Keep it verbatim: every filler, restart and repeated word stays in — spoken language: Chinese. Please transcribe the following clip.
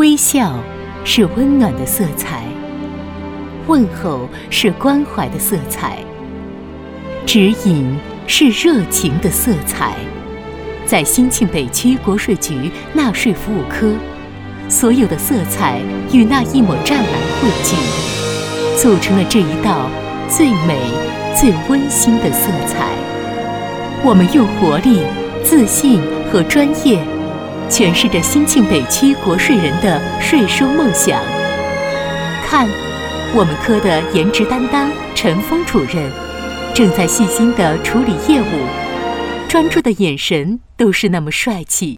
微笑是温暖的色彩，问候是关怀的色彩，指引是热情的色彩。在兴庆北区国税局纳税服务科，所有的色彩与那一抹湛蓝汇聚，组成了这一道最美、最温馨的色彩。我们用活力、自信和专业，诠释着兴庆北区国税人的税收梦想。看，我们科的颜值担当陈峰主任，正在细心地处理业务，专注的眼神都是那么帅气。